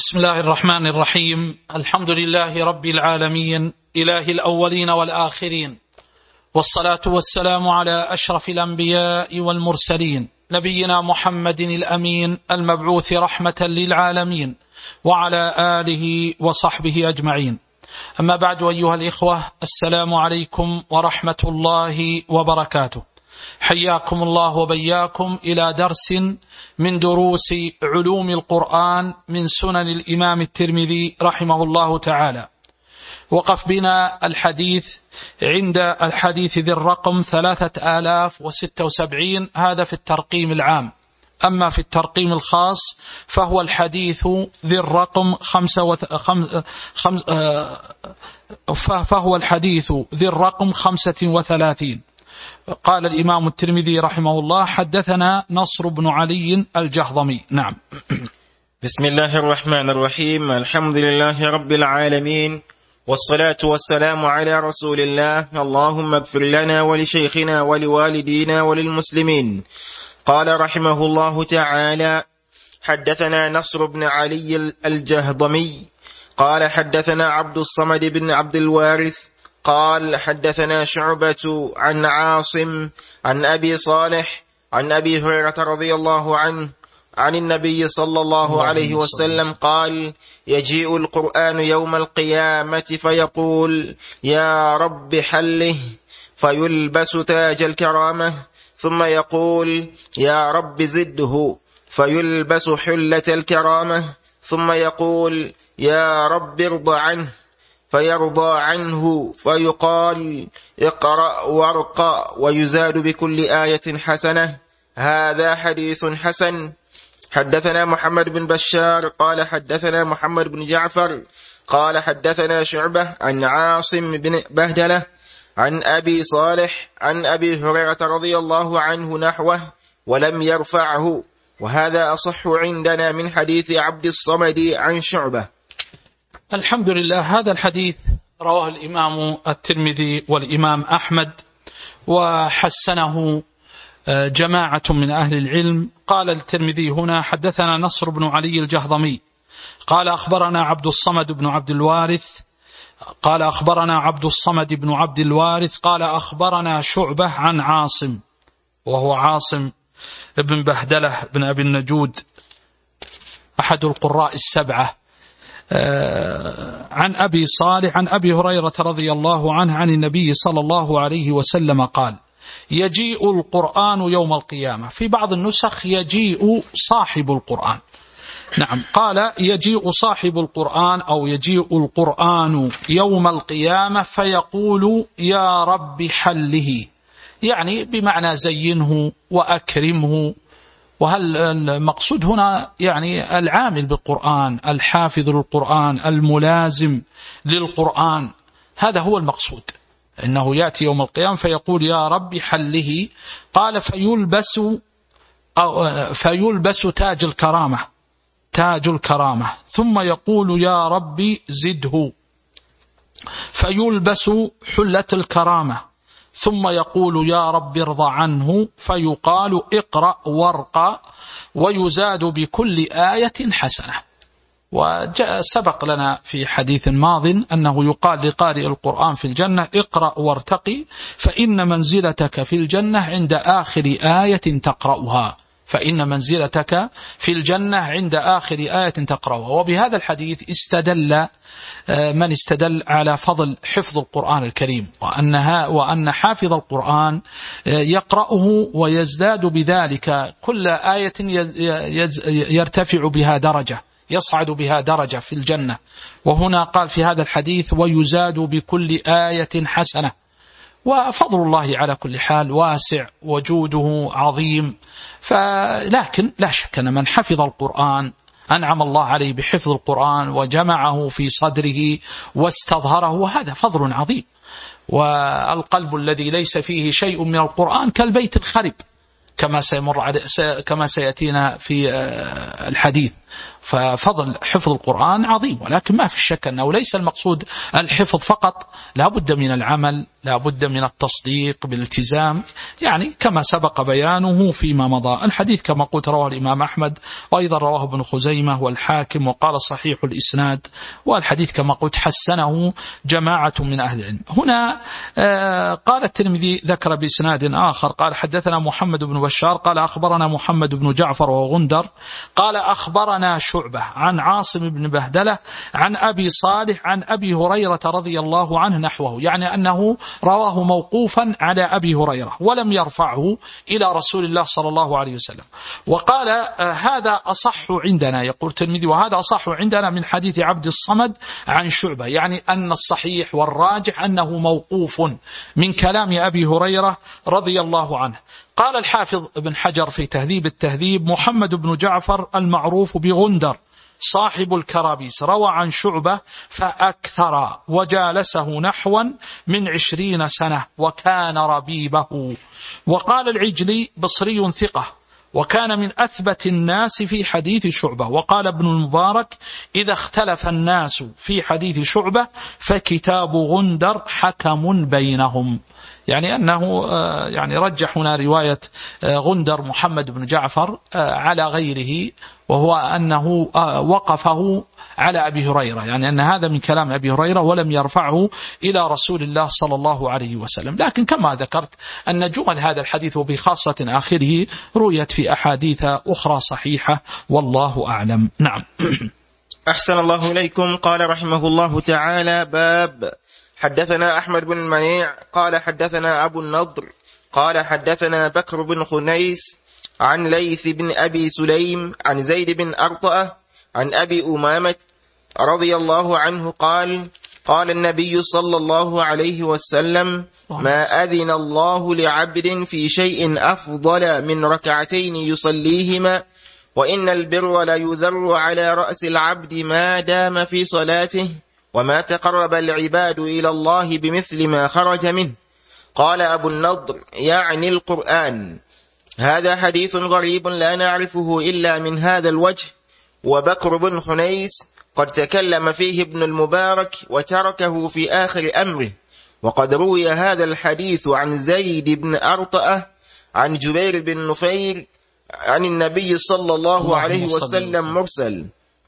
بسم الله الرحمن الرحيم. الحمد لله رب العالمين، إله الأولين والآخرين، والصلاة والسلام على أشرف الأنبياء والمرسلين، نبينا محمد الأمين المبعوث رحمة للعالمين، وعلى آله وصحبه أجمعين. أما بعد، أيها الإخوة، السلام عليكم ورحمة الله وبركاته. حياكم الله وبياكم إلى درس من دروس علوم القرآن من سنن الإمام الترمذي رحمه الله تعالى. وقف بنا الحديث عند الحديث ذي الرقم 3076، هذا في الترقيم العام. أما في الترقيم الخاص فهو الحديث ذي الرقم 35. قال الإمام الترمذي رحمه الله: حدثنا نصر بن علي الجهضمي. نعم. بسم الله الرحمن الرحيم. الحمد لله رب العالمين، والصلاة والسلام على رسول الله. اللهم اغفر لنا ولشيخنا ولوالدينا وللمسلمين. قال رحمه الله تعالى: حدثنا نصر بن علي الجهضمي قال حدثنا عبد الصمد بن عبد الوارث قال حدثنا شعبة عن عاصم عن أبي صالح عن أبي هريرة رضي الله عنه عن النبي صلى الله عليه وسلم قال: يجيء القرآن يوم القيامة فيقول: يا رب حله، فيلبس تاج الكرامة، ثم يقول: يا رب زده، فيلبس حلة الكرامة، ثم يقول: يا رب ارض عنه، فيرضى عنه، فيقال: اقرأ وارقى، ويزاد بكل آية حسنة. هذا حديث حسن. حدثنا محمد بن بشار قال حدثنا محمد بن جعفر قال حدثنا شعبة عن عاصم بن بهدلة عن أبي صالح عن أبي هريرة رضي الله عنه نحوه ولم يرفعه، وهذا أصح عندنا من حديث عبد الصمد عن شعبة. الحمد لله. هذا الحديث رواه الإمام الترمذي والإمام أحمد، وحسنه جماعة من أهل العلم. قال الترمذي هنا: حدثنا نصر بن علي الجهضمي قال أخبرنا عبد الصمد بن عبد الوارث قال أخبرنا عبد الصمد بن عبد الوارث قال أخبرنا شعبة عن عاصم، وهو عاصم بن بهدلة بن أبي النجود، أحد القراء السبعة، عن أبي صالح عن أبي هريرة رضي الله عنه عن النبي صلى الله عليه وسلم قال: يجيء القرآن يوم القيامة. في بعض النسخ يجيء صاحب القرآن. نعم، قال: يجيء صاحب القرآن أو يجيء القرآن يوم القيامة فيقول: يا رب حله، يعني بمعنى زينه وأكرمه. وهل المقصود هنا يعني العامل بالقرآن، الحافظ للقرآن، الملازم للقرآن، هذا هو المقصود، إنه يأتي يوم القيامة فيقول: يا رب حله. قال: فيلبس تاج الكرامة، ثم يقول: يا رب زده، فيلبس حلة الكرامة، ثم يقول: يا رب ارض عنه، فيقال: اقرأ وارقى، ويزاد بكل آية حسنة. وسبق لنا في حديث ماض أنه يقال لقارئ القرآن في الجنة: اقرأ وارتقي، فإن منزلتك في الجنة عند آخر آية تقرأها، فإن منزلتك في الجنة عند آخر آية تقرأها. وبهذا الحديث استدل من استدل على فضل حفظ القرآن الكريم، وأن حافظ القرآن يقرأه ويزداد بذلك، كل آية يرتفع بها درجة، يصعد بها درجة في الجنة. وهنا قال في هذا الحديث: ويزاد بكل آية حسنة. وفضل الله على كل حال واسع، وجوده عظيم. لكن لا شك أن من حفظ القرآن أنعم الله عليه بحفظ القرآن وجمعه في صدره واستظهره، وهذا فضل عظيم. والقلب الذي ليس فيه شيء من القرآن كالبيت الخرب، كما سيأتينا في الحديث. ففضل حفظ القرآن عظيم، ولكن ما في شك أنه ليس المقصود الحفظ فقط، لا بد من العمل لا بد من التصديق بالالتزام، يعني كما سبق بيانه فيما مضى. الحديث كما قلت رواه الإمام أحمد، وأيضا رواه ابن خزيمة والحاكم، وقال صحيح الإسناد، والحديث كما قلت حسنه جماعة من أهل العلم. هنا قال الترمذي ذكر بإسناد آخر قال حدثنا محمد بن بشار قال أخبرنا محمد بن جعفر وغندر قال أخبرنا شعبة عن عاصم بن بهدلة عن أبي صالح عن أبي هريرة رضي الله عنه نحوه، يعني أنه رواه موقوفا على أبي هريرة ولم يرفعه إلى رسول الله صلى الله عليه وسلم. وقال هذا أصح عندنا، يقول الترمذي وهذا أصح عندنا من حديث عبد الصمد عن شعبة، يعني أن الصحيح والراجح أنه موقوف من كلام أبي هريرة رضي الله عنه. قال الحافظ ابن حجر في تهذيب التهذيب محمد بن جعفر المعروف بغندر صاحب الكرابيس روى عن شعبة فأكثر وجالسه نحوا من 20 سنة وكان ربيبه. وقال العجلي بصري ثقة وكان من أثبت الناس في حديث شعبة. وقال ابن المبارك إذا اختلف الناس في حديث شعبة فكتاب غندر حكم بينهم، يعني أنه يعني رجح هنا رواية غندر محمد بن جعفر على غيره، وهو أنه وقفه على أبي هريرة، يعني أن هذا من كلام أبي هريرة ولم يرفعه إلى رسول الله صلى الله عليه وسلم. لكن كما ذكرت أن جمل هذا الحديث وبخاصة آخره رويت في أحاديث أخرى صحيحة والله أعلم. نعم. أحسن الله إليكم. قال رحمه الله تعالى: باب حدثنا أحمد بن منيع قال حدثنا أبو النضر قال حدثنا بكر بن خنيس عن ليث بن أبي سليم عن زيد بن أرطأة عن أبي أمامة رضي الله عنه قال: قال النبي صلى الله عليه وسلم: ما أذن الله لعبد في شيء أفضل من ركعتين يصليهما، وإن البر ليذر على رأس العبد ما دام في صلاته، وما تقرب العباد إلى الله بمثل ما خرج منه. قال أبو النضر: يعني القرآن. هذا حديث غريب لا نعرفه إلا من هذا الوجه. وبكر بن خنيس قد تكلم فيه ابن المبارك وتركه في آخر أمره. وقد روي هذا الحديث عن زيد بن أرطأة عن جبير بن نفير عن النبي صلى الله عليه وسلم مرسل.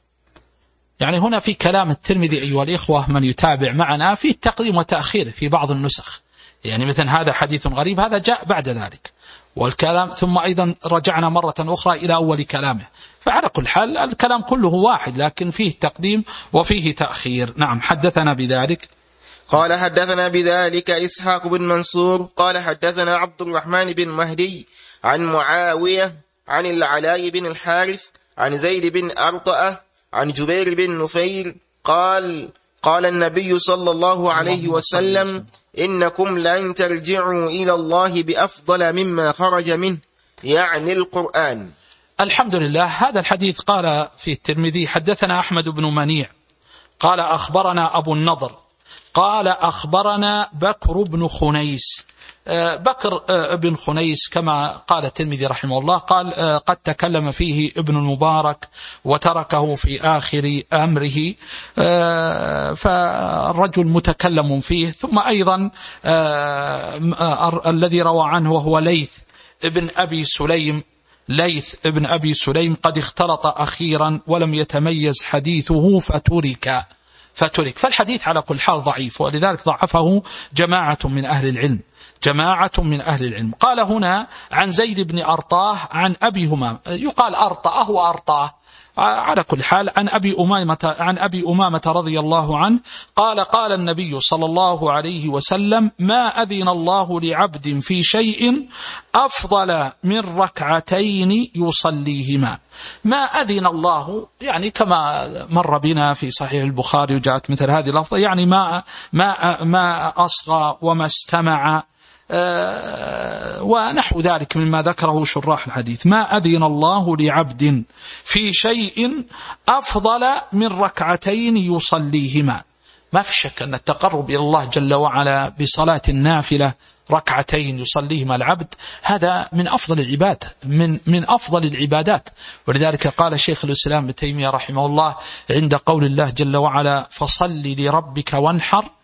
يعني هنا في كلام الترمذي أيها الإخوة من يتابع معنا في التقديم وتأخير في بعض النسخ، يعني مثل هذا حديث غريب هذا جاء بعد ذلك والكلام، ثم أيضا رجعنا مرة أخرى إلى أول كلامه، فعلى كل حال الكلام كله واحد لكن فيه تقديم وفيه تأخير. نعم. حدثنا بذلك قال حدثنا بذلك إسحاق بن منصور قال حدثنا عبد الرحمن بن مهدي عن معاوية عن العلاء بن الحارث عن زيد بن أرطأة عن جبير بن نفير قال: قال النبي صلى الله عليه وسلم: إنكم لن ترجعوا إلى الله بأفضل مما خرج منه، يعني القرآن. الحمد لله. هذا الحديث قال في الترمذي حدثنا أحمد بن منيع قال أخبرنا أبو النضر قال أخبرنا بكر بن خنيس. بكر بن خنيس كما قال الترمذي رحمه الله قال قد تكلم فيه ابن المبارك وتركه في آخر أمره، فالرجل متكلم فيه. ثم أيضا الذي روى عنه وهو ليث ابن أبي سليم قد اختلط أخيرا ولم يتميز حديثه فترك، فالحديث على كل حال ضعيف، ولذلك ضعفه جماعة من أهل العلم. قال هنا عن زيد بن أرطاه عن أبي همام، يقال أرطاه وأرطاه، على كل حال عن أبي أمامة رضي الله عنه قال: قال النبي صلى الله عليه وسلم: ما أذن الله لعبد في شيء أفضل من ركعتين يصليهما. ما أذن الله يعني كما مر بنا في صحيح البخاري وجاءت مثل هذه اللفظة، يعني ما أصغى وما استمع ونحو ذلك مما ذكره شراح الحديث. ما أذن الله لعبد في شيء أفضل من ركعتين يصليهما. ما في شك أن التقرب إلى الله جل وعلا بصلاة النافلة ركعتين يصليهما العبد هذا من أفضل العباد، من أفضل العبادات. ولذلك قال شيخ الإسلام ابن تيمية رحمه الله عند قول الله جل وعلا: فصل لربك وانحر،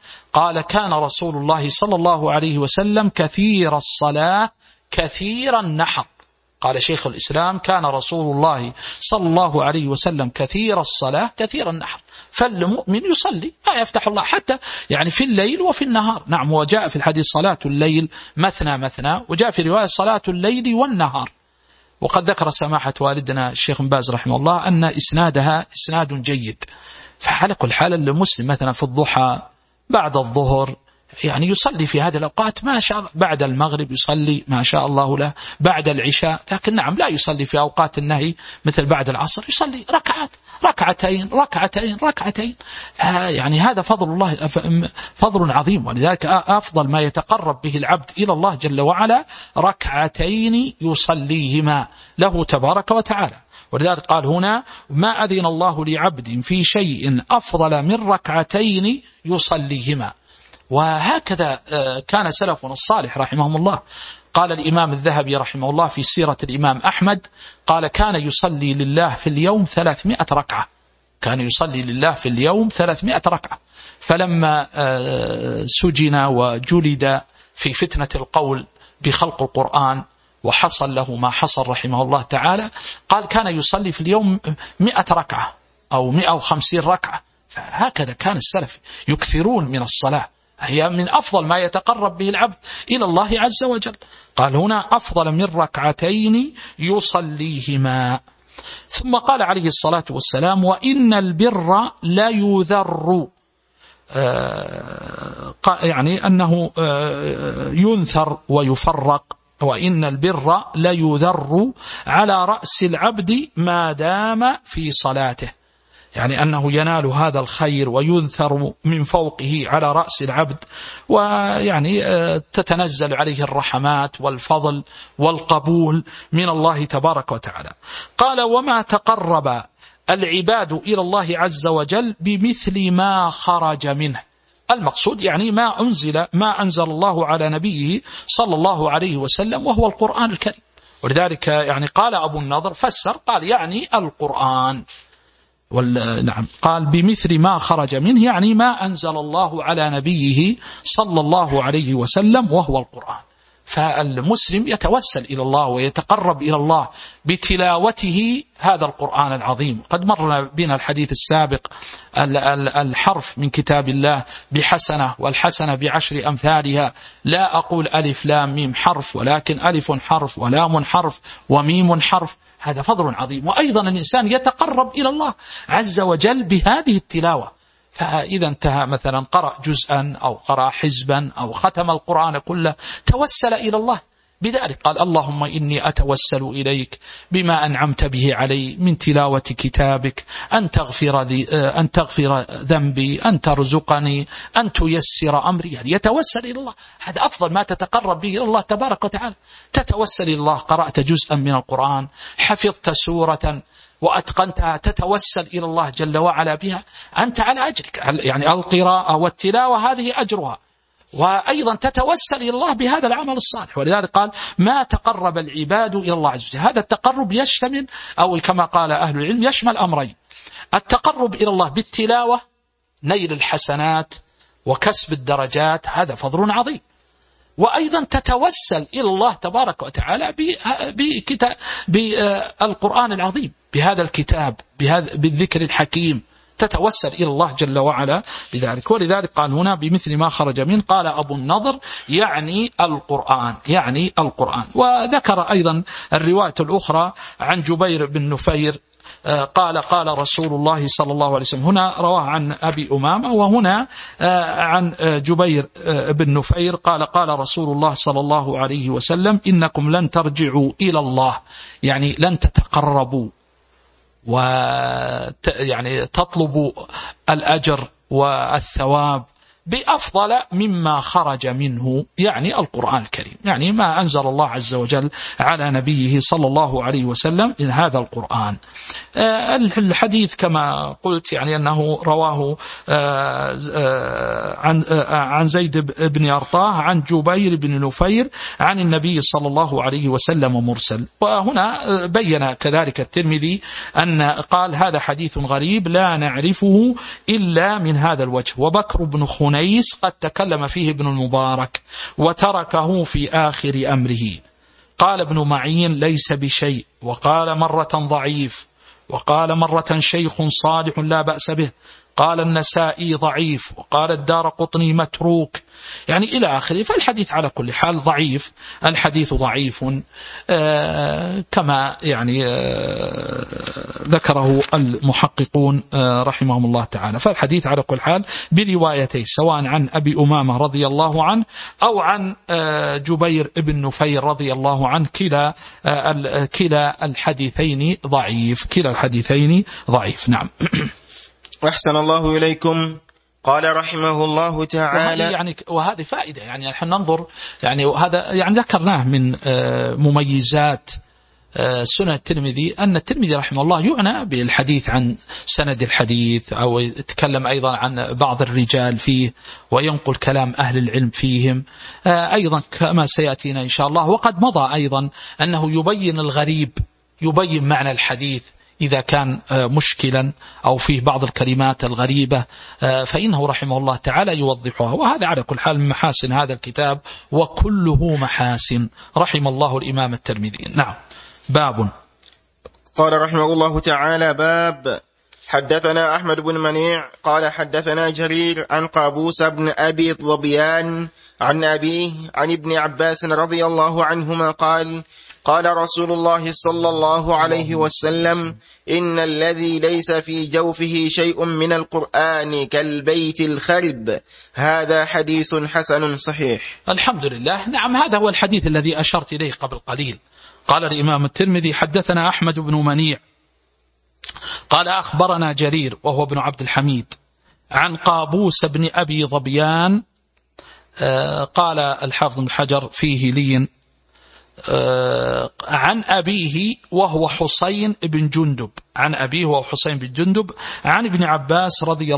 قال كان رسول الله صلى الله عليه وسلم كثير الصلاة كثير النحر. قال شيخ الإسلام كان رسول الله صلى الله عليه وسلم كثير الصلاة كثير النحر. فالمؤمن يصلي ما يفتح الله حتى يعني في الليل وفي النهار. نعم، وجاء في الحديث صلاة الليل مثنى مثنى، وجاء في رواية صلاة الليل والنهار. وقد ذكر سماحة والدنا الشيخ بن باز رحمه الله أن إسنادها إسناد جيد. فعلى كل حال المسلم مثلا في الضحى بعد الظهر يعني يصلي في هذه الأوقات ما شاء الله، بعد المغرب يصلي ما شاء الله له، بعد العشاء، لكن نعم لا يصلي في أوقات النهي مثل بعد العصر، يصلي ركعات ركعتين ركعتين ركعتين. يعني هذا فضل الله، فضل عظيم. ولذلك أفضل ما يتقرب به العبد إلى الله جل وعلا ركعتين يصليهما له تبارك وتعالى. ولذلك قال هنا ما أذن الله لعبد في شيء أفضل من ركعتين يصليهما. وهكذا كان سلفنا الصالح رحمهم الله. قال الإمام الذهبي رحمه الله في سيرة الإمام أحمد قال كان يصلي لله في اليوم 300 ركعة، كان يصلي لله في اليوم 300 ركعة. فلما سجن وجلد في فتنة القول بخلق القرآن وحصل له ما حصل رحمه الله تعالى، قال كان يصلي في اليوم 100 ركعة أو 150 ركعة. فهكذا كان السلف يكثرون من الصلاة، هي من أفضل ما يتقرب به العبد إلى الله عز وجل. قال هنا أفضل من ركعتين يصليهما. ثم قال عليه الصلاة والسلام وإن البر لا يذر، يعني أنه ينثر ويفرق. وإن البر لا يذر على رأس العبد ما دام في صلاته، يعني أنه ينال هذا الخير وينثر من فوقه على رأس العبد، ويعني تتنزل عليه الرحمات والفضل والقبول من الله تبارك وتعالى. قال وما تقرب العباد إلى الله عز وجل بمثل ما خرج منه. المقصود يعني ما أنزل الله على نبيه صلى الله عليه وسلم وهو القرآن الكريم. ولذلك يعني قال أبو النضر فسر قال يعني القرآن، نعم قال بمثل ما خرج منه يعني ما أنزل الله على نبيه صلى الله عليه وسلم وهو القرآن. فالمسلم يتوسل إلى الله ويتقرب إلى الله بتلاوته هذا القرآن العظيم. قد مر بنا الحديث السابق الحرف من كتاب الله بحسنة، والحسنة بعشر أمثالها. لا أقول ألف لام ميم حرف، ولكن ألف حرف ولام حرف وميم حرف. هذا فضل عظيم. وأيضا الإنسان يتقرب إلى الله عز وجل بهذه التلاوة. فإذا انتهى مثلا قرأ جزءا أو قرأ حزبا أو ختم القرآن كله توسل إلى الله بذلك. قال اللهم إني أتوسل إليك بما أنعمت به علي من تلاوة كتابك أن تغفر ذنبي، أن ترزقني، أن تيسر أمري. يعني يتوسل إلى الله. هذا أفضل ما تتقرب به إلى الله تبارك وتعالى. تتوسل إلى الله، قرأت جزءا من القرآن، حفظت سورة وأتقنتها، تتوسل إلى الله جل وعلا بها، أنت على أجرك. يعني القراءة والتلاوة هذه أجرها، وأيضا تتوسل إلى الله بهذا العمل الصالح. ولذلك قال ما تقرب العباد إلى الله عز وجل. هذا التقرب يشتمل أو كما قال أهل العلم يشمل أمرين: التقرب إلى الله بالتلاوة نيل الحسنات وكسب الدرجات، هذا فضل عظيم. وأيضا تتوسل إلى الله تبارك وتعالى بالقرآن العظيم، بهذا الكتاب، بالذكر الحكيم، تتوسل إلى الله جل وعلا بذلك. ولذلك قال هنا بمثل ما خرج منه. قال أبو النضر يعني القرآن، يعني القرآن. وذكر أيضا الرواية الأخرى عن جبير بن نفير قال رسول الله صلى الله عليه وسلم. هنا رواه عن أبي أمامة، وهنا عن جبير بن نفير قال رسول الله صلى الله عليه وسلم إنكم لن ترجعوا إلى الله، يعني لن تتقربوا ويعني تطلبوا الأجر والثواب بأفضل مما خرج منه، يعني القرآن الكريم، يعني ما أنزل الله عز وجل على نبيه صلى الله عليه وسلم إن هذا القرآن. الحديث كما قلت يعني أنه رواه عن زيد بن أرطاه عن جبير بن نفير عن النبي صلى الله عليه وسلم مرسل. وهنا بين كذلك الترمذي أن قال هذا حديث غريب لا نعرفه إلا من هذا الوجه. وبكر بن خنين أنيس قد تكلم فيه ابن المبارك وتركه في آخر أمره. قال ابن معين ليس بشيء، وقال مرة ضعيف، وقال مرة شيخ صالح لا بأس به، قال النسائي ضعيف، وقال الدارقطني متروك، يعني إلى آخره. فالحديث على كل حال ضعيف، الحديث ضعيف كما يعني ذكره المحققون رحمهم الله تعالى. فالحديث على كل حال بروايتين، سواء عن أبي أمامة رضي الله عنه أو عن جبير بن نفير رضي الله عنه، كلا الحديثين ضعيف، كلا الحديثين ضعيف. نعم. أحسن الله إليكم. قال رحمه الله تعالى، وهذه فائدة، يعني نحن ننظر، يعني هذا يعني ذكرناه من مميزات سنة الترمذي، أن الترمذي رحمه الله يعنى بالحديث عن سند الحديث، أو يتكلم أيضا عن بعض الرجال فيه وينقل كلام أهل العلم فيهم أيضا كما سيأتينا إن شاء الله. وقد مضى أيضا أنه يبين الغريب، يبين معنى الحديث إذا كان مشكلا أو فيه بعض الكلمات الغريبة، فإنه رحمه الله تعالى يوضحها. وهذا على كل حال من محاسن هذا الكتاب، وكله محاسن، رحم الله الإمام الترمذي. نعم. باب. قال رحمه الله تعالى: باب. حدثنا أحمد بن منيع قال حدثنا جرير عن قابوس بن أبي ظبيان عن أبيه عن ابن عباس رضي الله عنهما قال: قال رسول الله صلى الله عليه وسلم: إن الذي ليس في جوفه شيء من القرآن كالبيت الخرب. هذا حديث حسن صحيح. الحمد لله. نعم، هذا هو الحديث الذي أشرت إليه قبل قليل. قال الإمام الترمذي: حدثنا أحمد بن منيع قال أخبرنا جرير وهو ابن عبد الحميد عن قابوس بن أبي ظبيان. قال الحافظ بن حجر فيه لين، عن أبيه وهو حسين بن جندب، عن أبيه وهو حسين بن جندب عن ابن عباس رضي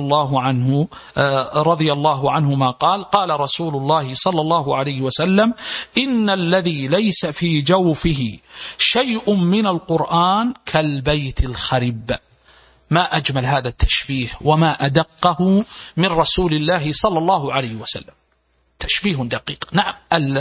الله عنهما قال: قال رسول الله صلى الله عليه وسلم: إن الذي ليس في جوفه شيء من القرآن كالبيت الخرب. ما أجمل هذا التشبيه وما أدقه من رسول الله صلى الله عليه وسلم، تشبيه دقيق. نعم،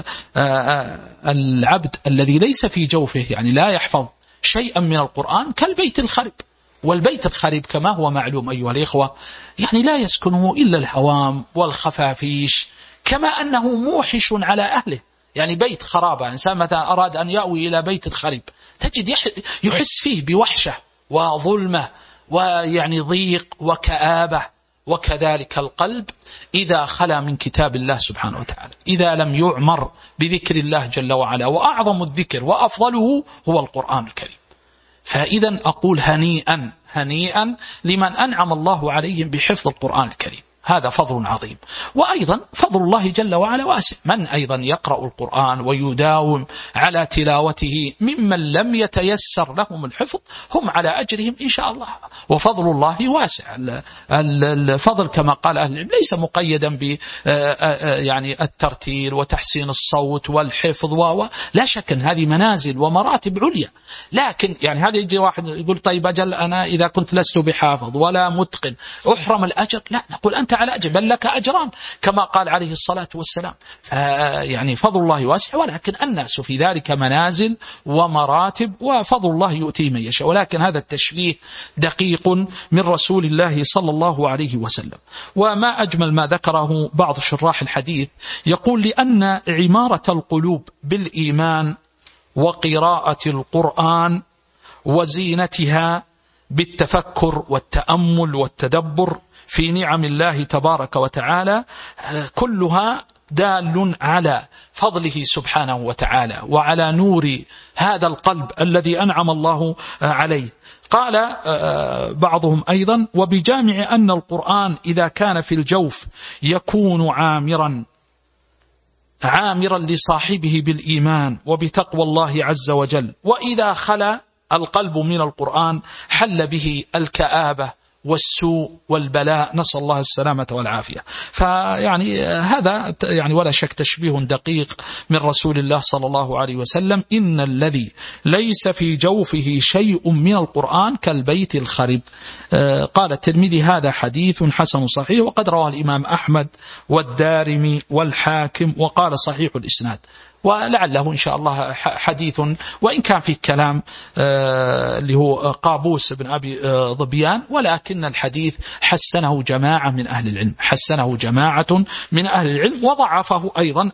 العبد الذي ليس في جوفه، يعني لا يحفظ شيئا من القرآن، كالبيت الخرب. والبيت الخرب كما هو معلوم أيها الإخوة، يعني لا يسكنه إلا الهوام والخفافيش، كما أنه موحش على أهله. يعني بيت خرابة، إنسان مثلا أراد أن يأوي إلى بيت الخرب تجد يحس فيه بوحشة وظلمة ويعني ضيق وكآبة. وكذلك القلب إذا خلا من كتاب الله سبحانه وتعالى، إذا لم يعمر بذكر الله جل وعلا، وأعظم الذكر وأفضله هو القرآن الكريم. فإذا أقول هنيئا هنيئا لمن أنعم الله عليهم بحفظ القرآن الكريم، هذا فضل عظيم. وأيضا فضل الله جل وعلا واسع، من أيضا يقرأ القرآن ويداوم على تلاوته ممن لم يتيسر لهم الحفظ هم على أجرهم إن شاء الله. وفضل الله واسع. الفضل كما قال أهل العلم ليس مقيدا ب يعني الترتيل وتحسين الصوت والحفظ، لا شك أن هذه منازل ومراتب عليا. لكن يعني هذا يجي واحد يقول: طيب أجل أنا إذا كنت لست بحافظ ولا متقن أحرم الأجر؟ لا، نقول أنت على أجر، بل لك أجران كما قال عليه الصلاة والسلام. يعني فضل الله واسع، ولكن الناس في ذلك منازل ومراتب، وفضل الله يؤتي من يشاء. ولكن هذا التشبيه دقيق من رسول الله صلى الله عليه وسلم. وما أجمل ما ذكره بعض شراح الحديث، يقول: لأن عمارة القلوب بالإيمان وقراءة القرآن وزينتها بالتفكر والتأمل والتدبر في نعم الله تبارك وتعالى كلها دال على فضله سبحانه وتعالى وعلى نور هذا القلب الذي أنعم الله عليه. قال بعضهم أيضا: وبجامع أن القرآن إذا كان في الجوف يكون عامرا لصاحبه بالإيمان وبتقوى الله عز وجل، وإذا خلا القلب من القرآن حل به الكآبة والسوء والبلاء، نسأل الله السلامة والعافية. فيعني هذا يعني ولا شك تشبيه دقيق من رسول الله صلى الله عليه وسلم: إن الذي ليس في جوفه شيء من القرآن كالبيت الخرب. قال الترمذي: هذا حديث حسن صحيح، وقد رواه الإمام أحمد والدارمي والحاكم وقال صحيح الإسناد. ولعله إن شاء الله حديث وإن كان فيه كلام اللي هو قابوس بن أبي ظبيان، ولكن الحديث حسنه جماعة من أهل العلم، حسنه جماعة من أهل العلم، وضعفه أيضا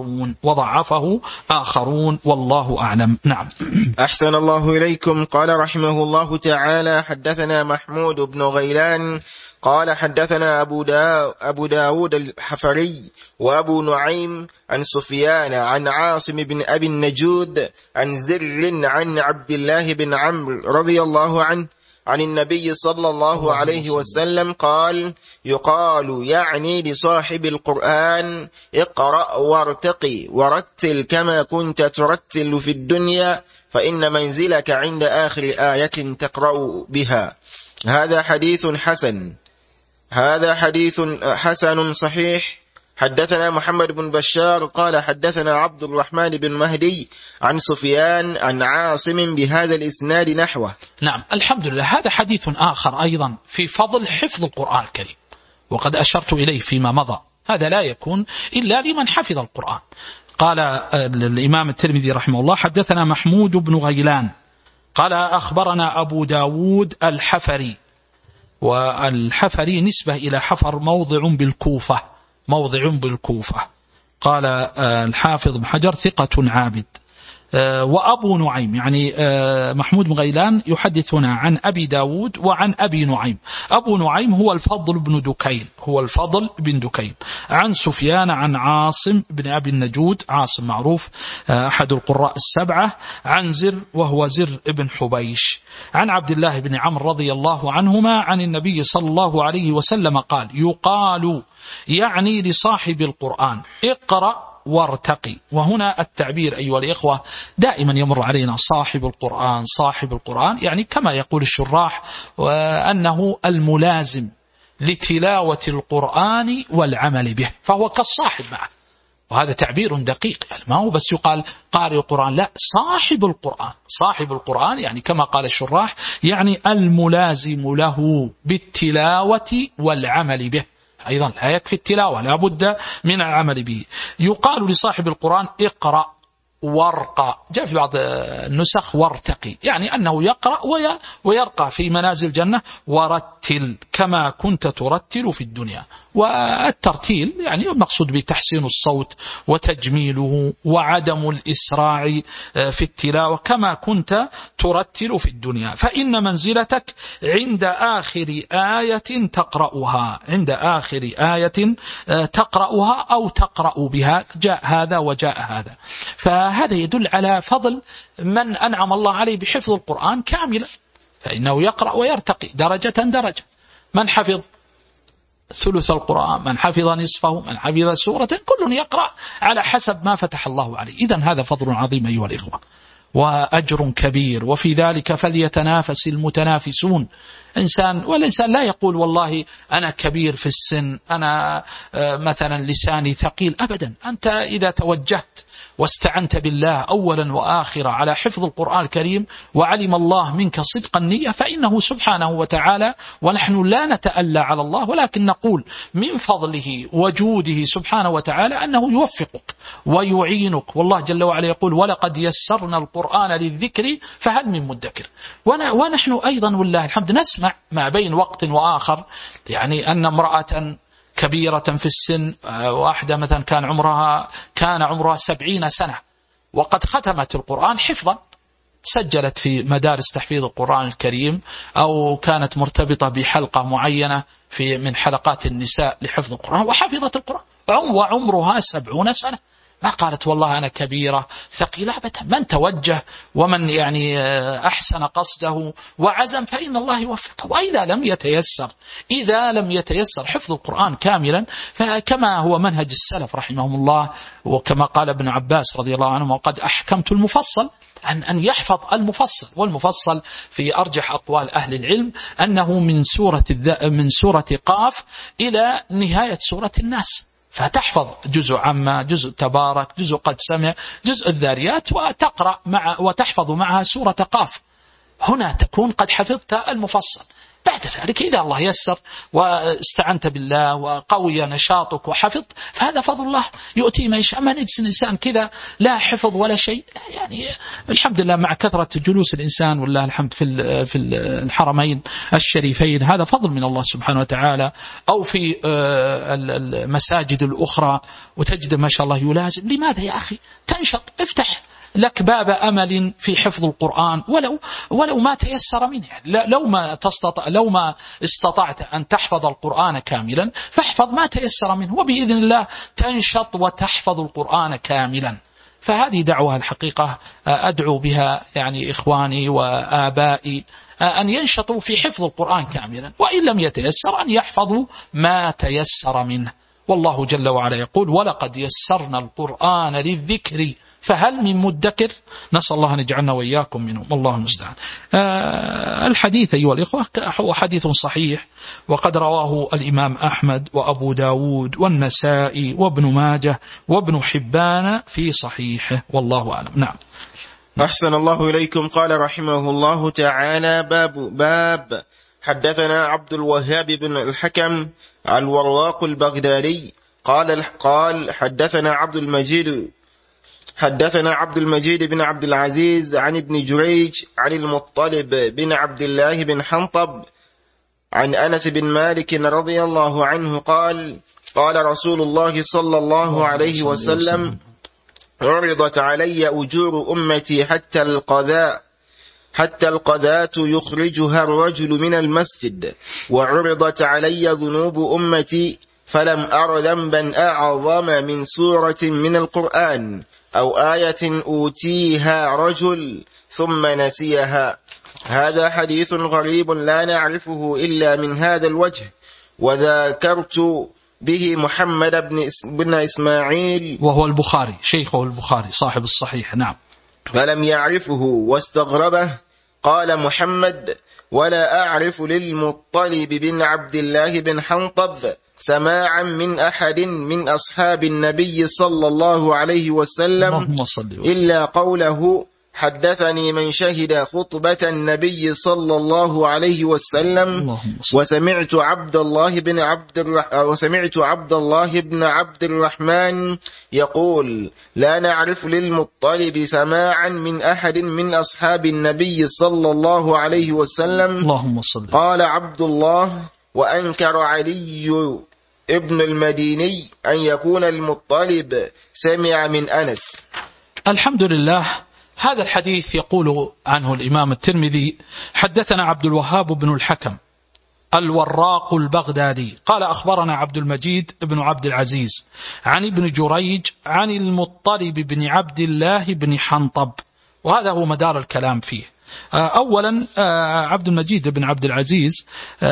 آخرون، والله أعلم. نعم. أحسن الله إليكم. قال رحمه الله تعالى: حدثنا محمود بن غيلان قال حدثنا أبو داود الحفري وأبو نعيم عن سفيان عن عاصم بن أبي النجود عن زر عن عبد الله بن عمرو رضي الله عنه عن النبي صلى الله عليه وسلم قال: يقال يعني لصاحب القرآن: اقرأ وارتقي ورتل كما كنت ترتل في الدنيا، فإن منزلك عند آخر آية تقرأ بها. هذا حديث حسن صحيح. حدثنا محمد بن بشار قال حدثنا عبد الرحمن بن مهدي عن سفيان عن عاصم بهذا الإسناد نحوه. نعم، الحمد لله. هذا حديث آخر أيضا في فضل حفظ القرآن الكريم، وقد أشرت إليه فيما مضى. هذا لا يكون إلا لمن حفظ القرآن. قال الإمام الترمذي رحمه الله: حدثنا محمود بن غيلان قال أخبرنا أبو داود الحفري، والحفري نسبة إلى حفر موضع بالكوفة. قال الحافظ بن حجر: ثقة عابد. وأبو نعيم، يعني محمود بن غيلان يحدثنا عن أبي داود وعن أبي نعيم. أبو نعيم هو الفضل بن دكين عن سفيان عن عاصم بن أبي النجود، عاصم معروف أحد القراء السبعة، عن زر وهو زر ابن حبيش، عن عبد الله بن عمرو رضي الله عنهما عن النبي صلى الله عليه وسلم قال: يقال يعني لصاحب القرآن: اقرأ وارتقي. وهنا التعبير أيها الإخوة دائما يمر علينا: صاحب القرآن، يعني كما يقول الشراح أنه الملازم لتلاوة القرآن والعمل به، فهو كالصاحب معه. وهذا تعبير دقيق، يعني ما هو بس يقال قارئ القرآن، لا، صاحب القرآن يعني كما قال الشراح يعني الملازم له بالتلاوة والعمل به. أيضا لا يكفي التلاوة، لا بد من العمل به. يقال لصاحب القرآن: اقرأ وارقى. جاء في بعض النسخ وارتقي، يعني أنه يقرأ ويرقى في منازل الجنة. ورتل كما كنت ترتل في الدنيا. والترتيل يعني المقصود بتحسين الصوت وتجميله وعدم الإسراع في التلاوة كما كنت ترتل في الدنيا، فإن منزلتك عند آخر آية تقرأها أو تقرأ بها. جاء هذا وجاء هذا. فهذا يدل على فضل من أنعم الله عليه بحفظ القرآن كاملا، فإنه يقرأ ويرتقي درجة. من حفظ ثلث القرآن، من حفظ نصفه، من حفظ سورة، كل يقرأ على حسب ما فتح الله عليه. إذن هذا فضل عظيم أيها الإخوة وأجر كبير، وفي ذلك فليتنافس المتنافسون. والإنسان لا يقول والله أنا كبير في السن، أنا مثلا لساني ثقيل، أبدا. أنت إذا توجهت واستعنت بالله أولا وآخرا على حفظ القرآن الكريم، وعلم الله منك صدق النية، فإنه سبحانه وتعالى، ونحن لا نتألى على الله، ولكن نقول من فضله وجوده سبحانه وتعالى أنه يوفقك ويعينك. والله جل وعلا يقول: ولقد يسرنا القرآن للذكر فهل من مدكر. ونحن أيضا والله الحمد نسمع ما بين وقت وآخر، يعني أن امرأة كبيرة في السن، واحدة مثلا كان عمرها 70 سنة وقد ختمت القرآن حفظا، سجلت في مدارس تحفيظ القرآن الكريم، أو كانت مرتبطة بحلقة معينة من حلقات النساء لحفظ القرآن، وحفظت القرآن وعمرها 70 سنة. ما قالت والله أنا كبيرة ثقيلة، من توجه ومن يعني أحسن قصده وعزم فإن الله يوفقه. وإذا لم يتيسر حفظ القرآن كاملا، فكما هو منهج السلف رحمهم الله، وكما قال ابن عباس رضي الله عنه: وقد أحكمت المفصل. أن يحفظ المفصل، والمفصل في أرجح أقوال أهل العلم أنه من سورة قاف إلى نهاية سورة الناس، فتحفظ جزء عما، جزء تبارك، جزء قد سمع، جزء الذاريات، وتحفظ معها سورة قاف. هنا تكون قد حفظت المفصل. بعد ذلك إذا الله يسر واستعنت بالله وقوي نشاطك وحفظت، فهذا فضل الله يؤتي من يشاء. ما نجلس الإنسان كذا لا حفظ ولا شيء، يعني الحمد لله مع كثرة جلوس الإنسان والله الحمد في الحرمين الشريفين، هذا فضل من الله سبحانه وتعالى، أو في المساجد الأخرى وتجد ما شاء الله يلازم. لماذا يا أخي تنشط؟ افتح لك باب أمل في حفظ القرآن ولو ما تيسر منه. لو ما استطعت أن تحفظ القرآن كاملا فاحفظ ما تيسر منه، وبإذن الله تنشط وتحفظ القرآن كاملا. فهذه دعوة الحقيقة أدعو بها يعني إخواني وآبائي أن ينشطوا في حفظ القرآن كاملا، وإن لم يتيسر أن يحفظوا ما تيسر منه. والله جل وعلا يقول: ولقد يسرنا القرآن للذكر فهل من مدكر. نسأل الله أن يجعلنا وإياكم منهم، والله المستعان. الحديث أيها الإخوة هو حديث صحيح، وقد رواه الإمام أحمد وأبو داود والنسائي وابن ماجه وابن حبان في صحيحه، والله أعلم. نعم. أحسن الله إليكم. قال رحمه الله تعالى: باب حدثنا عبد الوهاب بن الحكم الوراق البغدادي قال حدثنا عبد المجيد بن عبد العزيز عن ابن جريج عن المطلب بن عبد الله بن حنطب عن أنس بن مالك رضي الله عنه قال رسول الله صلى الله عليه وسلم: عرضت علي أجور أمتي حتى القذاة يخرجها الرجل من المسجد، وعرضت علي ذنوب أمتي فلم أر ذنبا أعظم من سورة من القرآن أو آية أوتيها رجل ثم نسيها. هذا حديث غريب لا نعرفه إلا من هذا الوجه، وذكرت به محمد بن إسماعيل، وهو البخاري شيخه البخاري صاحب الصحيح. نعم. فلم يعرفه واستغربه. قال محمد: ولا أعرف للمطلب بن عبد الله بن حنطب سماعا من أحد من أصحاب النبي صلى الله عليه وسلم إلا قوله: حدثني من شهد خطبة النبي صلى الله عليه وسلم وسمعت عبد الله بن عبد الرحمن يقول: لا نعرف للمطلب سماعا من أحد من أصحاب النبي صلى الله عليه وسلم. قال عبد الله: وأنكر علي ابن المديني أن يكون المطلب سمع من أنس. الحمد لله. هذا الحديث يقول عنه الإمام الترمذي: حدثنا عبد الوهاب بن الحكم الوراق البغدادي قال أخبرنا عبد المجيد بن عبد العزيز عن ابن جريج عن المطلب بن عبد الله بن حنطب. وهذا هو مدار الكلام فيه. أولا عبد المجيد بن عبد العزيز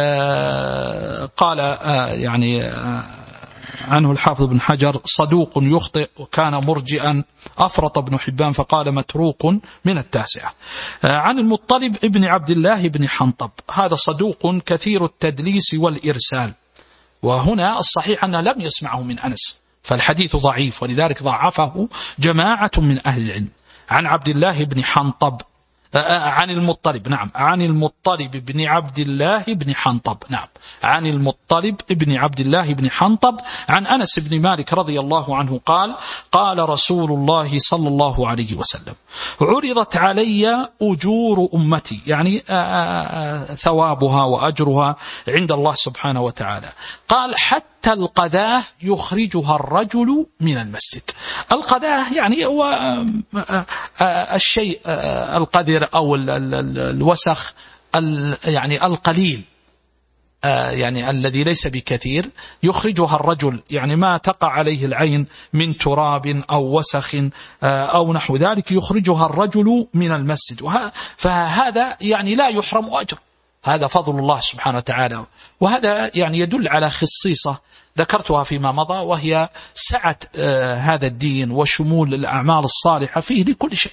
قال يعني عنه الحافظ بن حجر: صدوق يخطئ وكان مرجئا، أفرط ابن حبان فقال متروك من التاسعة. عن المطلب ابن عبد الله بن حنطب، هذا صدوق كثير التدليس والإرسال، وهنا الصحيح أنه لم يسمعه من أنس، فالحديث ضعيف، ولذلك ضعفه جماعة من أهل العلم. عن عبد الله بن حنطب عن المطلب، نعم، عن المطلب بن عبد الله بن حنطب، نعم، عن المطلب بن عبد الله بن حنطب عن أنس بن مالك رضي الله عنه قال: قال رسول الله صلى الله عليه وسلم: عرضت علي أجور أمتي، يعني ثوابها وأجرها عند الله سبحانه وتعالى. قال: حتى القذاة يخرجها الرجل من المسجد. القذاة يعني هو الشيء القذر أو الوسخ يعني القليل، يعني الذي ليس بكثير، يخرجها الرجل، يعني ما تقع عليه العين من تراب أو وسخ أو نحو ذلك، يخرجها الرجل من المسجد. فهذا يعني لا يحرم أجر، هذا فضل الله سبحانه وتعالى. وهذا يعني يدل على خصيصة ذكرتها فيما مضى، وهي سعة هذا الدين وشمول الأعمال الصالحة فيه لكل شيء.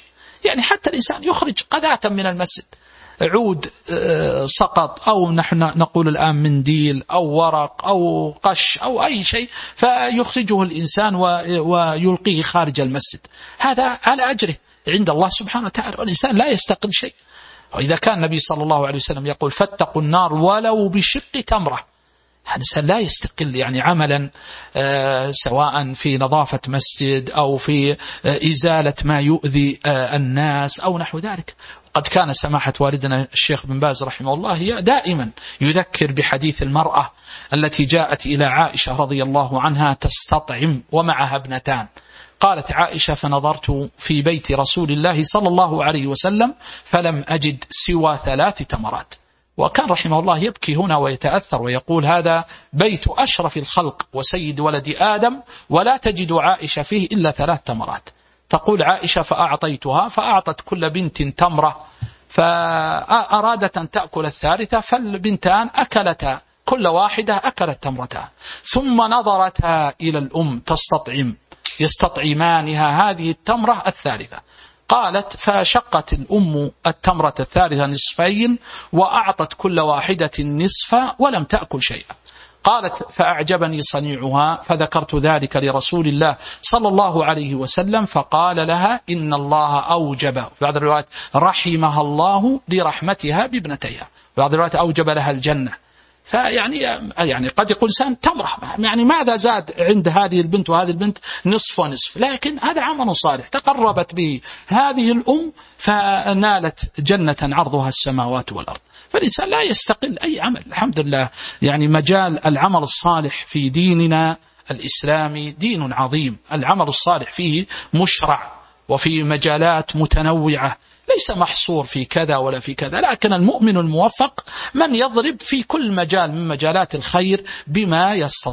يعني حتى الإنسان يخرج قذاة من المسجد، عود سقط، أو نحن نقول الآن منديل أو ورق أو قش أو أي شيء، فيخرجه الإنسان ويلقيه خارج المسجد، هذا على أجره عند الله سبحانه وتعالى، والإنسان لا يستقل شيء. وإذا كان النبي صلى الله عليه وسلم يقول فاتقوا النار ولو بشق تمرة، الإنسان لا يستقل يعني عملا سواء في نظافة مسجد أو في إزالة ما يؤذي الناس أو نحو ذلك. قد كان سماحة والدنا الشيخ بن باز رحمه الله دائما يذكر بحديث المرأة التي جاءت إلى عائشة رضي الله عنها تستطعم ومعها ابنتان. قالت عائشة فنظرت في بيت رسول الله صلى الله عليه وسلم فلم أجد سوى 3 تمرات. وكان رحمه الله يبكي هنا ويتأثر ويقول هذا بيت أشرف الخلق وسيد ولد آدم ولا تجد عائشة فيه إلا 3 تمرات. تقول عائشة فأعطيتها فأعطت كل بنت تمرة، فأرادت أن تأكل الثالثة فالبنتان أكلتا كل واحدة أكلت تمرتها، ثم نظرتا إلى الأم يستطعمانها هذه التمرة الثالثة. قالت فشقت الأم التمرة الثالثة نصفين وأعطت كل واحدة نصفا ولم تأكل شيئا. قالت فأعجبني صنيعها فذكرت ذلك لرسول الله صلى الله عليه وسلم فقال لها إن الله أوجب، في بعض الروايات رحمها الله لرحمتها بابنتيها، في بعض الروايات أوجب لها الجنة. يعني قد يقول إنسان تمرة، يعني ماذا زاد عند هذه البنت وهذه البنت نصف ونصف، لكن هذا عمل صالح تقربت به هذه الأم فنالت جنة عرضها السماوات والأرض. فالإنسان لا يستقل أي عمل. الحمد لله يعني مجال العمل الصالح في ديننا الإسلامي دين عظيم، العمل الصالح فيه مشرع وفي مجالات متنوعة، ليس محصور في كذا ولا في كذا، لكن المؤمن الموفق من يضرب في كل مجال من مجالات الخير بما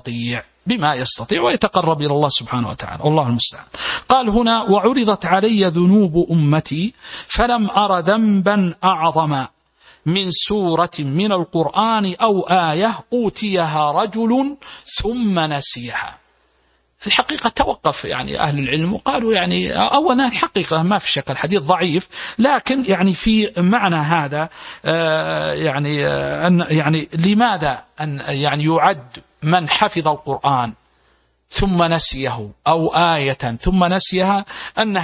يستطيع ويتقرب إلى الله سبحانه وتعالى، الله المستعان. قال هنا وعرضت علي ذنوب أمتي فلم أر ذنبا أعظم من سورة من القرآن أو آية أوتيها رجل ثم نسيها. الحقيقة توقف يعني أهل العلم وقالوا يعني أولا الحقيقة ما في شك الحديث ضعيف، لكن يعني في معنى هذا يعني لماذا أن يعني يعد من حفظ القرآن ثم نسيه أو آية ثم نسيها أن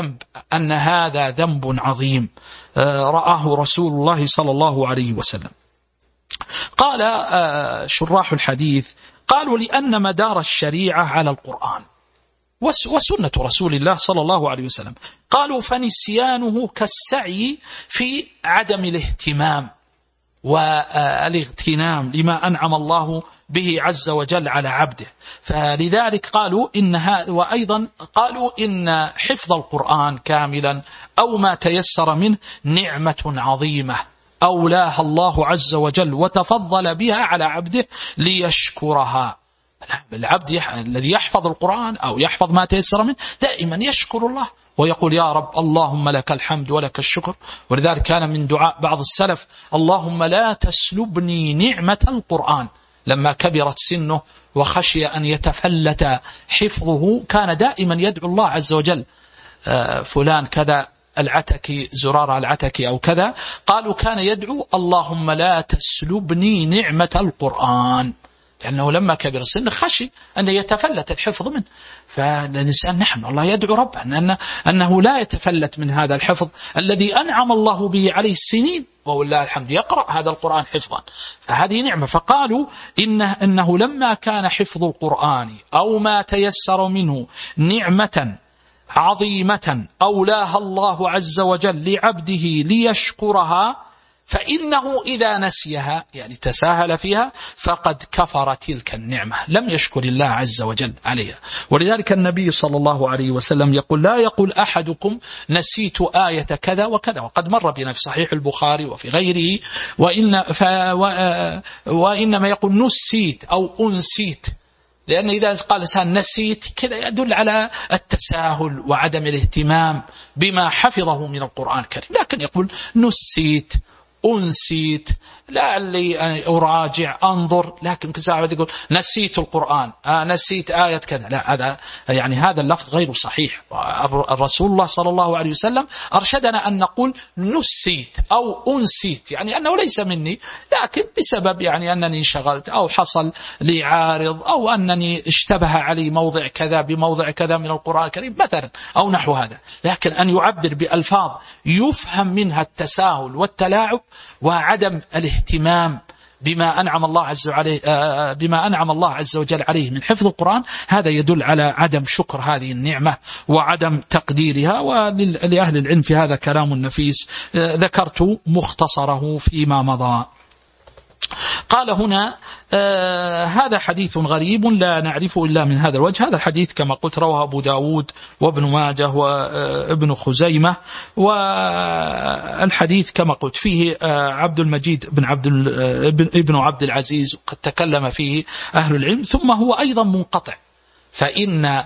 هذا ذنب عظيم رآه رسول الله صلى الله عليه وسلم. قال شراح الحديث قالوا لأن مدار الشريعة على القرآن وسنة رسول الله صلى الله عليه وسلم. قالوا فنسيانه كالسعي في عدم الاهتمام والاغتنام لما أنعم الله به عز وجل على عبده. فلذلك قالوا وأيضا قالوا إن حفظ القرآن كاملا أو ما تيسر منه نعمة عظيمة أولاها الله عز وجل وتفضل بها على عبده ليشكرها. العبد الذي يحفظ القرآن أو يحفظ ما تيسر منه دائما يشكر الله ويقول يا رب اللهم لك الحمد ولك الشكر. ولذلك كان من دعاء بعض السلف اللهم لا تسلبني نعمة القرآن. لما كبرت سنه وخشي أن يتفلت حفظه كان دائما يدعو الله عز وجل فلان كذا العتكي زرار العتكي أو كذا، قالوا كان يدعو اللهم لا تسلبني نعمة القرآن، لأنه لما كبر السن خشي أن يتفلت الحفظ منه. فالإنسان نحن الله يدعو ربه أنه لا يتفلت من هذا الحفظ الذي أنعم الله به عليه السنين والله الحمد يقرأ هذا القرآن حفظا، فهذه نعمة. فقالوا إنه لما كان حفظ القرآن أو ما تيسر منه نعمة عظيمة أولاها الله عز وجل لعبده ليشكرها، فإنه إذا نسيها يعني تساهل فيها فقد كفر تلك النعمة، لم يشكر الله عز وجل عليها. ولذلك النبي صلى الله عليه وسلم يقول لا يقول أحدكم نسيت آية كذا وكذا، وقد مر بنا في صحيح البخاري وفي غيره، وإنما يقول نسيت أو أنسيت، لأن إذا قال إنسان نسيت كذا يدل على التساهل وعدم الاهتمام بما حفظه من القرآن الكريم، لكن يقول نسيت أنسيت لعلي أراجع أنظر، لكن كساعة يقول نسيت القرآن، نسيت آية كذا، لا، هذا يعني هذا اللفظ غير صحيح. الرسول الله صلى الله عليه وسلم أرشدنا أن نقول نسيت أو أنسيت، يعني أنه ليس مني، لكن بسبب يعني أنني انشغلت أو حصل لي عارض أو أنني اشتبه علي موضع كذا بموضع كذا من القرآن الكريم مثلا أو نحو هذا. لكن أن يعبر بألفاظ يفهم منها التساهل والتلاعب وعدم الاهتمام بما أنعم الله عز وجل عليه من حفظ القرآن، هذا يدل على عدم شكر هذه النعمة وعدم تقديرها. ولأهل العلم في هذا كلام نفيس ذكرت مختصره فيما مضى. قال هنا هذا حديث غريب لا نعرفه إلا من هذا الوجه. هذا الحديث كما قلت رواه أبو داود وابن ماجه وابن خزيمة، والحديث كما قلت فيه عبد المجيد ابن عبد العزيز قد تكلم فيه أهل العلم، ثم هو أيضا منقطع، فإن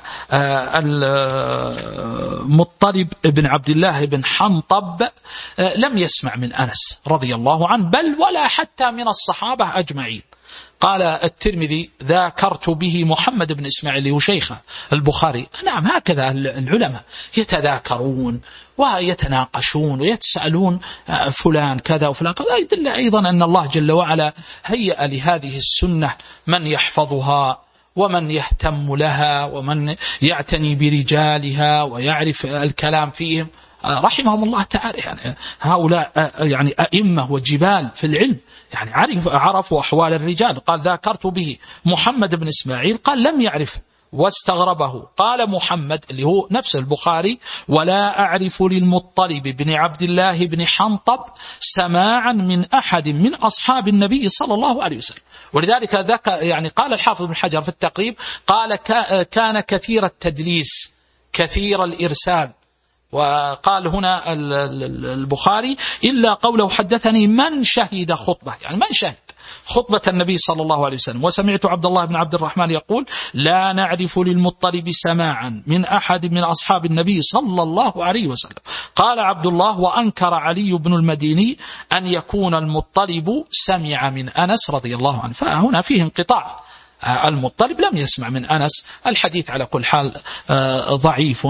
المطلب بن عبد الله بن حنطب لم يسمع من أنس رضي الله عنه، بل ولا حتى من الصحابة أجمعين. قال الترمذي ذاكرت به محمد بن إسماعيل وشيخه البخاري. نعم، هكذا العلماء يتذاكرون ويتناقشون ويتسألون فلان كذا وفلان كذا. يدل أيضا أن الله جل وعلا هيأ لهذه السنة من يحفظها ومن يهتم لها ومن يعتني برجالها ويعرف الكلام فيهم رحمهم الله تعالى. يعني هؤلاء يعني أئمة وجبال في العلم، يعني عرفوا أحوال الرجال. قال ذاكرت به محمد بن إسماعيل، قال لم يعرف واستغربه. قال محمد اللي هو نفس البخاري ولا أعرف للمطلب بن عبد الله بن حنطب سماعا من أحد من أصحاب النبي صلى الله عليه وسلم. ولذلك يعني قال الحافظ بن حجر في التقريب قال كان كثير التدليس كثير الإرسال. وقال هنا البخاري إلا قوله حدثني من شهد خطبة، يعني من شهد خطبة النبي صلى الله عليه وسلم. وسمعت عبد الله بن عبد الرحمن يقول لا نعرف للمطلب سماعا من أحد من أصحاب النبي صلى الله عليه وسلم. قال عبد الله وأنكر علي بن المديني أن يكون المطلب سمع من أنس رضي الله عنه، فهنا فيه انقطاع. المطلب لم يسمع من أنس. الحديث على كل حال ضعيف،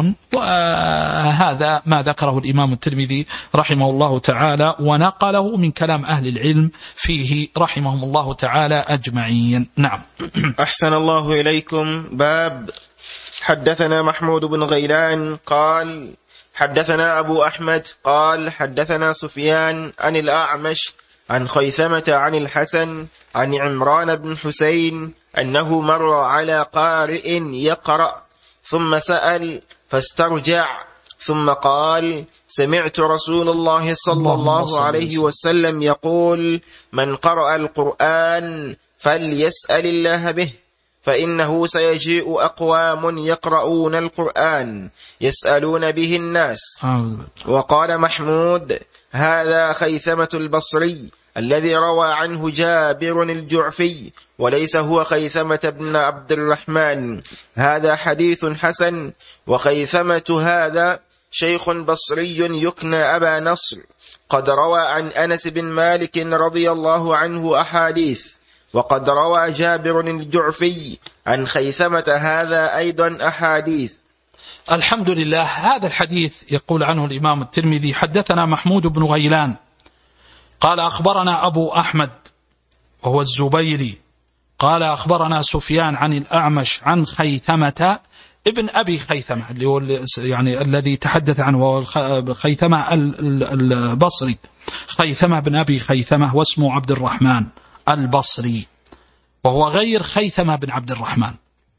وهذا ما ذكره الإمام الترمذي رحمه الله تعالى ونقله من كلام أهل العلم فيه رحمهم الله تعالى أجمعين. نعم. أحسن الله إليكم. باب حدثنا محمود بن غيلان قال حدثنا أبو أحمد قال حدثنا سفيان عن الأعمش عن خيثمة عن الحسن عن عمران بن حسين أنه مر على قارئ يقرأ ثم سأل فاسترجع ثم قال سمعت رسول الله صلى الله عليه وسلم يقول من قرأ القرآن فليسأل الله به فإنه سيجيء أقوام يقرؤون القرآن يسألون به الناس. وقال محمود هذا خيثمة البصري الذي روى عنه جابر الجعفي وليس هو خيثمة بن عبد الرحمن. هذا حديث حسن. وخيثمة هذا شيخ بصري يكنى أبا نصر قد روى عن أنس بن مالك رضي الله عنه أحاديث، وقد روى جابر الجعفي عن خيثمة هذا أيضا أحاديث. الحمد لله. هذا الحديث يقول عنه الإمام الترمذي حدثنا محمود بن غيلان قال أخبرنا أبو أحمد وهو الزبيري قال أخبرنا سفيان عن الأعمش عن خيثمة ابن أبي خيثمة اللي هو يعني الذي تحدث عنه هو خيثمة البصري، خيثمة بن أبي خيثمة واسمه عبد الرحمن البصري، وهو غير خيثمة بن عبد الرحمن،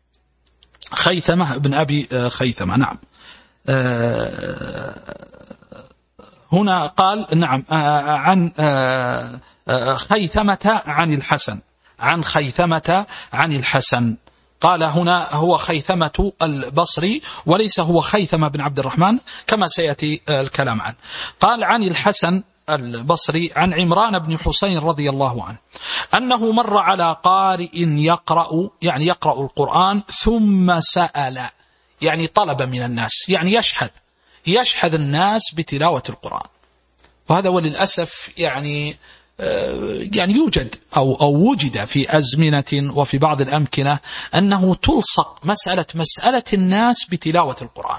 خيثمة بن أبي خيثمة. نعم. هنا قال نعم عن خيثمة عن الحسن، عن خيثمة عن الحسن. قال هنا هو خيثمة البصري وليس هو خيثمة بن عبد الرحمن كما سيأتي الكلام عنه. قال عن الحسن البصري عن عمران بن حسين رضي الله عنه أنه مر على قارئ يقرأ، يعني يقرأ القرآن، ثم سأل، يعني طلب من الناس، يعني يشحذ الناس بتلاوة القرآن. وهذا وللأسف يعني يعني يوجد أو وجد في أزمنة وفي بعض الأمكنة أنه تلصق مسألة الناس بتلاوة القرآن،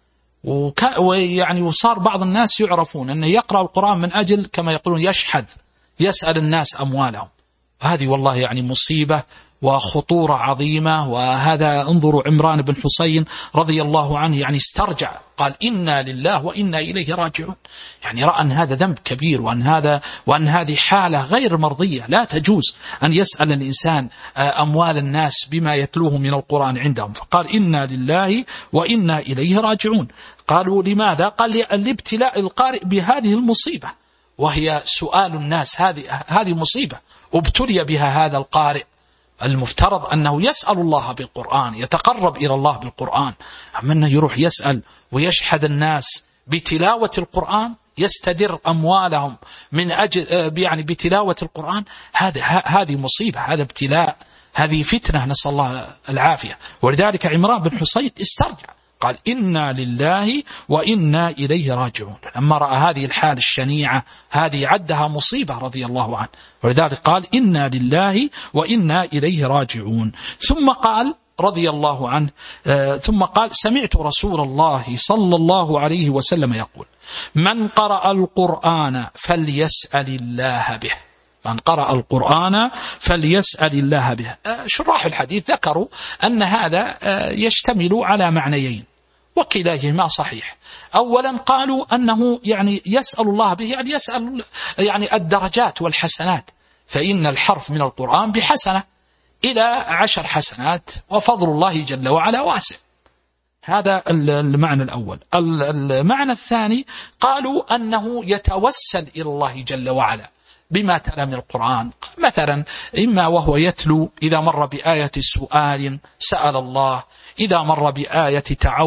ويعني وصار بعض الناس يعرفون أنه يقرأ القرآن من أجل كما يقولون يشحذ، يسأل الناس أموالهم. هذه والله يعني مصيبة وخطورة عظيمة. وهذا انظروا عمران بن حسين رضي الله عنه يعني استرجع، قال إنا لله وإنا إليه راجعون. يعني رأى أن هذا ذنب كبير، وأن هذه حالة غير مرضية، لا تجوز أن يسأل الإنسان أموال الناس بما يتلوه من القرآن عندهم. فقال إنا لله وإنا إليه راجعون. قالوا لماذا؟ قال لابتلاء القارئ بهذه المصيبة، وهي سؤال الناس. هذه مصيبة ابتلي بها هذا القارئ. المفترض أنه يسأل الله بالقرآن، يتقرب إلى الله بالقرآن، أما أنه يروح يسأل ويشحذ الناس بتلاوة القرآن، يستدر أموالهم من أجل يعني بتلاوة القرآن. هذه مصيبة، هذا ابتلاء، هذه فتنة، نسأل الله العافية. ولذلك عمران بن حسين استرجع، قال إنا لله وإنا إليه راجعون. لما رأى هذه الحال الشنيعة هذه عدها مصيبة رضي الله عنه، ولذلك قال إنا لله وإنا إليه راجعون. ثم قال رضي الله عنه ثم قال سمعت رسول الله صلى الله عليه وسلم يقول من قرأ القرآن فليسأل الله به، من قرأ القرآن فليسأل الله به. شراح الحديث ذكروا أن هذا يشتمل على معنيين وكلاهما صحيح. أولا قالوا أنه يعني يسأل الله به، يعني يسأل يعني الدرجات والحسنات، فإن الحرف من القرآن بحسنة إلى 10 حسنات، وفضل الله جل وعلا واسع. هذا المعنى الأول. المعنى الثاني قالوا أنه يتوسل إلى الله جل وعلا بما تلا من القرآن، مثلا إما وهو يتلو إذا مر بآية سؤال سأل الله، إذا مر بآية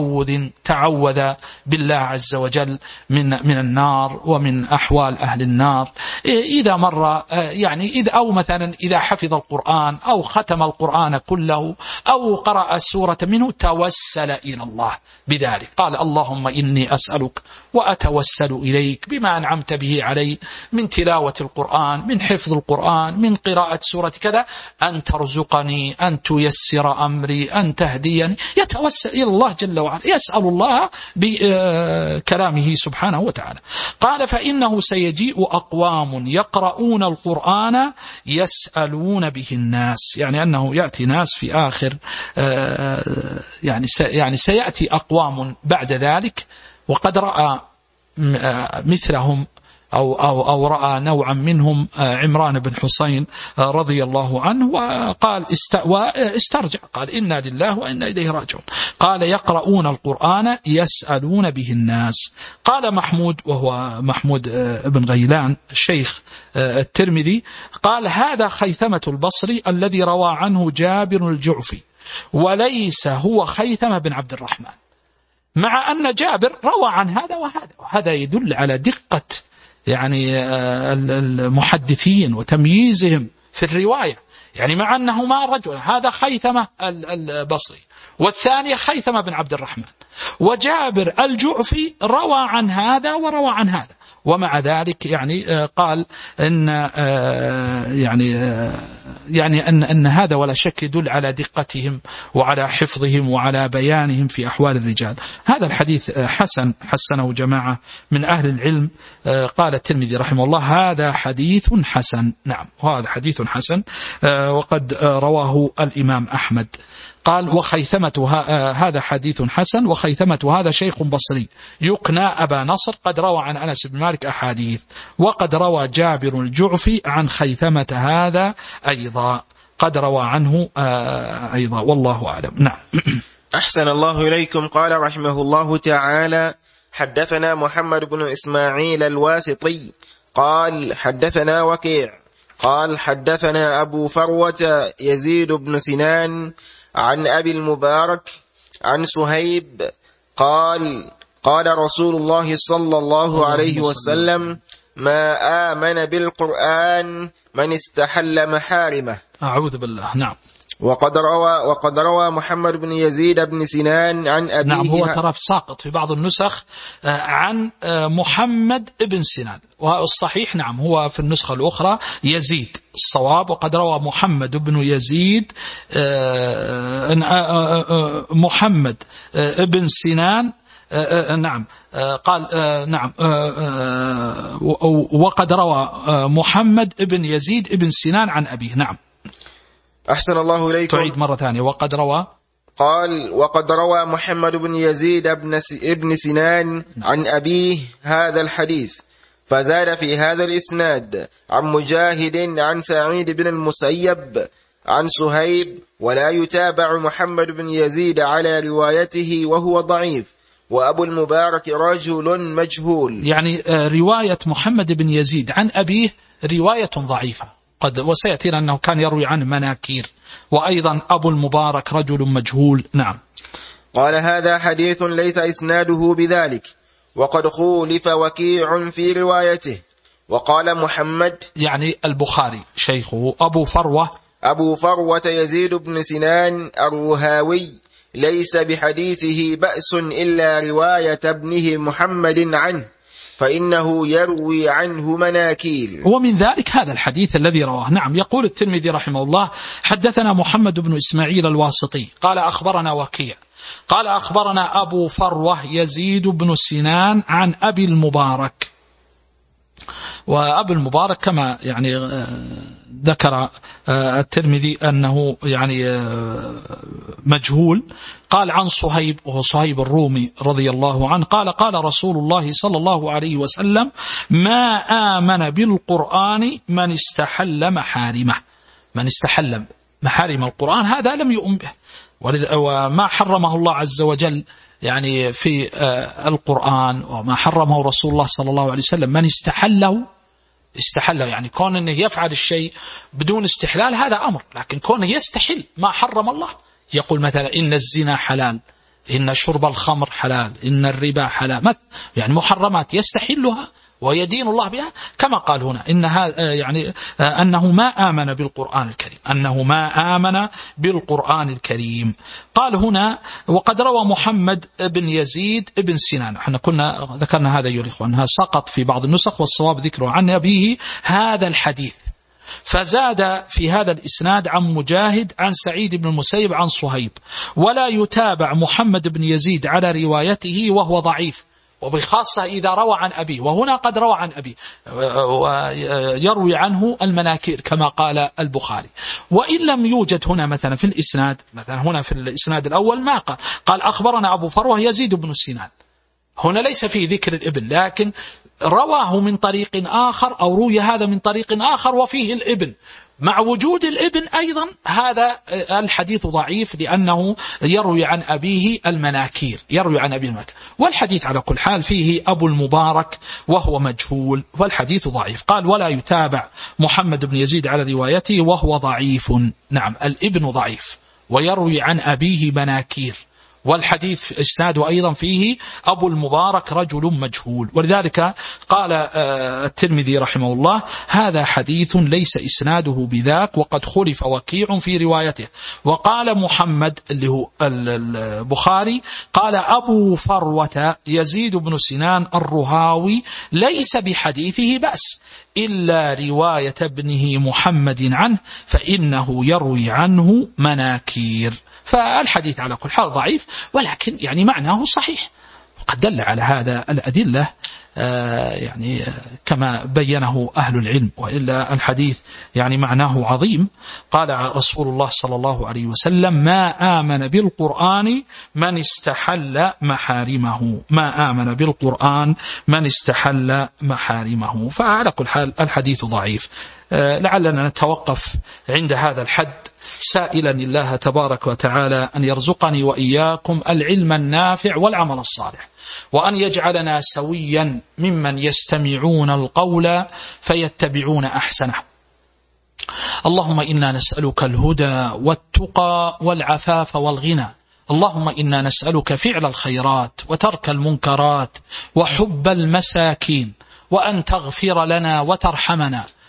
تعوذ بالله عز وجل من النار ومن أحوال أهل النار، إذا مر يعني أو مثلا إذا حفظ القرآن أو ختم القرآن كله أو قرأ سورة منه توسل إلى الله بذلك، قال اللهم إني أسألك وأتوسل إليك بما أنعمت به علي من تلاوة القرآن، من حفظ القرآن، من قراءة سورة كذا، أن ترزقني، أن تيسر أمري، أن تهديني. يتوسل إلى الله جل وعلا، يسأل الله بكلامه سبحانه وتعالى. قال فإنه سيجيء أقوام يقرؤون القرآن يسألون به الناس، يعني أنه يأتي ناس في آخر يعني سيأتي أقوام بعد ذلك، وقد رأى مثلهم أو رأى نوعا منهم عمران بن حسين رضي الله عنه، وقال استرجع، قال إنا لله وإنا إليه راجعون. قال يقرؤون القرآن يسألون به الناس. قال محمود، وهو محمود بن غيلان الشيخ الترمذي، قال هذا خيثمة البصري الذي روى عنه جابر الجعفي، وليس هو خيثمة بن عبد الرحمن، مع أن جابر روى عن هذا وهذا يدل على دقة يعني المحدثين وتمييزهم في الرواية. يعني مع أنهما رجل، هذا خيثمة البصري والثاني خيثمة بن عبد الرحمن، وجابر الجعفي روى عن هذا وروى عن هذا، ومع ذلك يعني قال إن يعني أن هذا ولا شك يدل على دقتهم وعلى حفظهم وعلى بيانهم في أحوال الرجال. هذا الحديث حسنه جماعة من أهل العلم. قال الترمذي رحمه الله هذا حديث حسن. نعم، وهذا حديث حسن، وقد رواه الإمام أحمد. قال وخيثمة هذا حديث حسن، وخيثمة هذا شيخ بصري يقنى أبا نصر، قد روى عن أنس بن مالك أحاديث، وقد روى جابر الجعفي عن خيثمة هذا أيضا، قد روى عنه أيضا، والله أعلم. نعم. أحسن الله إليكم. قال رحمه الله تعالى حدثنا محمد بن إسماعيل الواسطي قال حدثنا وكيع قال حدثنا أبو فروة يزيد بن سنان عن أبي المبارك عن سهيب قال قال رسول الله صلى الله عليه وسلم ما آمن بالقرآن من استحل محارمه. أعوذ بالله. نعم. وقد روى محمد بن يزيد بن سنان عن أبيه. نعم، هو ترى ساقط في بعض النسخ عن محمد بن سنان، والصحيح نعم هو في النسخة الأخرى يزيد الصواب. وقد روى محمد بن يزيد محمد بن سنان نعم قال نعم وقد روى محمد بن يزيد بن سنان عن أبيه. نعم. أحسن الله إليكم. تعيد مرة ثانية. وقد روى، قال وقد روى محمد بن يزيد بن سنان عن أبيه هذا الحديث، فزاد في هذا الإسناد عن مجاهد عن سعيد بن المسيب عن سهيب، ولا يتابع محمد بن يزيد على روايته وهو ضعيف، وأبو المبارك رجل مجهول. يعني رواية محمد بن يزيد عن أبيه رواية ضعيفة، وسيأتينا أنه كان يروي عنه مناكير. وأيضا أبو المبارك رجل مجهول. نعم. قال هذا حديث ليس إسناده بذلك، وقد خولف وكيع في روايته. وقال محمد يعني البخاري شيخه أبو فروة يزيد بن سنان الرهاوي ليس بحديثه بأس إلا رواية ابنه محمد عنه، فإنه يروي عنه مناكير. ومن ذلك هذا الحديث الذي رواه. نعم. يقول الترمذي رحمه الله حدثنا محمد بن إسماعيل الواسطي قال أخبرنا وكيع قال أخبرنا أبو فروة يزيد بن سنان عن أبي المبارك. وأبو المبارك كما يعني ذكر الترمذي أنه يعني مجهول. قال عن صهيب، وهو صهيب الرومي رضي الله عنه، قال قال رسول الله صلى الله عليه وسلم ما آمن بالقرآن من استحل محارمه. من استحل محارم القرآن هذا لم يؤمن به، وما حرمه الله عز وجل يعني في القرآن وما حرمه رسول الله صلى الله عليه وسلم من استحله يعني كون أنه يفعل الشيء بدون استحلال هذا أمر، لكن كونه يستحل ما حرم الله، يقول مثلا إن الزنا حلال، إن شرب الخمر حلال، إن الربا حلال، يعني محرمات يستحلها ويدين الله بها، كما قال هنا إنها يعني أنه ما آمن بالقرآن الكريم، أنه ما آمن بالقرآن الكريم. قال هنا وقد روى محمد بن يزيد بن سنان، احنا كنا ذكرنا هذا أيها الإخوة أنها سقط في بعض النسخ، والصواب ذكره عن أبيه هذا الحديث. فزاد في هذا الإسناد عن مجاهد عن سعيد بن المسيب عن صهيب، ولا يتابع محمد بن يزيد على روايته وهو ضعيف، وبخاصة إذا روى عن أبيه، وهنا قد روى عن أبيه ويروي عنه المناكير كما قال البخاري. وإن لم يوجد هنا مثلا في الإسناد، مثلا هنا في الإسناد الأول ما قال أخبرنا أبو فروة يزيد بن سنان، هنا ليس فيه ذكر الابن، لكن رواه من طريق آخر أو روي هذا من طريق آخر وفيه الابن، مع وجود الابن أيضا هذا الحديث ضعيف، لأنه يروي عن أبيه المناكير، يروي عن أبيه المناكير. والحديث على كل حال فيه أبو المبارك وهو مجهول، والحديث ضعيف. قال ولا يتابع محمد بن يزيد على روايته وهو ضعيف. نعم، الابن ضعيف ويروي عن أبيه مناكير، والحديث إسناده أيضا فيه أبو المبارك رجل مجهول. ولذلك قال الترمذي رحمه الله هذا حديث ليس إسناده بذاك، وقد خلف وكيع في روايته. وقال محمد اللي هو البخاري قال أبو فروة يزيد بن سنان الرهاوي ليس بحديثه بأس إلا رواية ابنه محمد عنه، فإنه يروي عنه مناكير. فالحديث على كل حال ضعيف، ولكن يعني معناه صحيح، وقد دل على هذا الأدلة يعني كما بينه أهل العلم، وإلا الحديث يعني معناه عظيم. قال رسول الله صلى الله عليه وسلم ما آمن بالقرآن من استحل محارمه، ما آمن بالقرآن من استحل محارمه. فعلى كل حال الحديث ضعيف. لعلنا نتوقف عند هذا الحد، سائلا الله تبارك وتعالى أن يرزقني وإياكم العلم النافع والعمل الصالح، وأن يجعلنا سويا ممن يستمعون القول فيتبعون أحسنه. اللهم إنا نسألك الهدى والتقى والعفاف والغنى. اللهم إنا نسألك فعل الخيرات وترك المنكرات وحب المساكين، وأن تغفر لنا وترحمنا،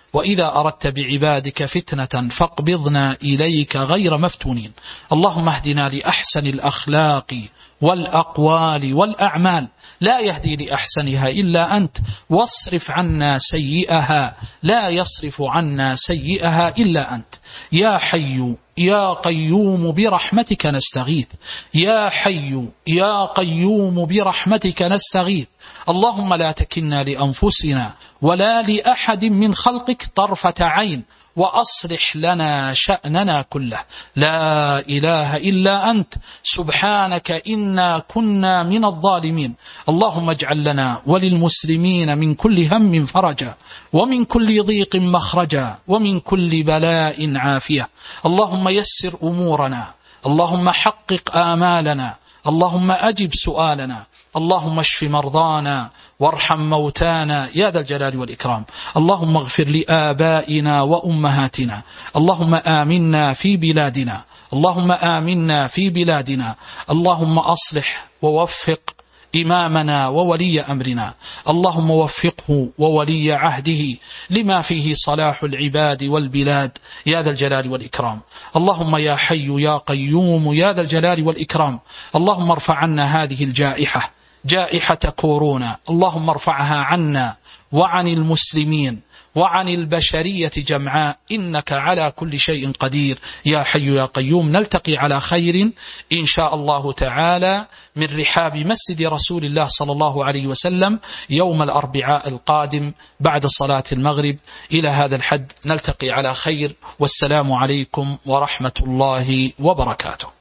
وإذا أردت بعبادك فتنة فاقبضنا إليك غير مفتونين. اللهم اهدنا لأحسن الأخلاق والأقوال والأعمال، لا يهدي لأحسنها إلا أنت، واصرف عنا سيئها، لا يصرف عنا سيئها إلا أنت. يا حي يا قيوم برحمتك نستغيث، يا حي يا قيوم برحمتك نستغيث. اللهم لا تكلنا لأنفسنا ولا لأحد من خلقك طرفة عين، وأصلح لنا شأننا كله. لا إله إلا أنت سبحانك إنا كنا من الظالمين. اللهم اجعل لنا وللمسلمين من كل هم فرجا، ومن كل ضيق مخرجا، ومن كل بلاء عافية. اللهم يسر أمورنا، اللهم حقق آمالنا، اللهم أجب سؤالنا، اللهم اشف مرضانا وارحم موتانا يا ذا الجلال والإكرام. اللهم اغفر لآبائنا وأمهاتنا. اللهم آمنا في بلادنا، اللهم آمنا في بلادنا. اللهم أصلح ووفق إمامنا وولي أمرنا، اللهم وفقه وولي عهده لما فيه صلاح العباد والبلاد يا ذا الجلال والإكرام. اللهم يا حي يا قيوم يا ذا الجلال والإكرام، اللهم ارفع عنا هذه الجائحة، جائحة كورونا، اللهم ارفعها عنا وعن المسلمين وعن البشرية جمعاء، إنك على كل شيء قدير يا حي يا قيوم. نلتقي على خير إن شاء الله تعالى من رحاب مسجد رسول الله صلى الله عليه وسلم يوم الأربعاء القادم بعد صلاة المغرب. إلى هذا الحد نلتقي على خير، والسلام عليكم ورحمة الله وبركاته.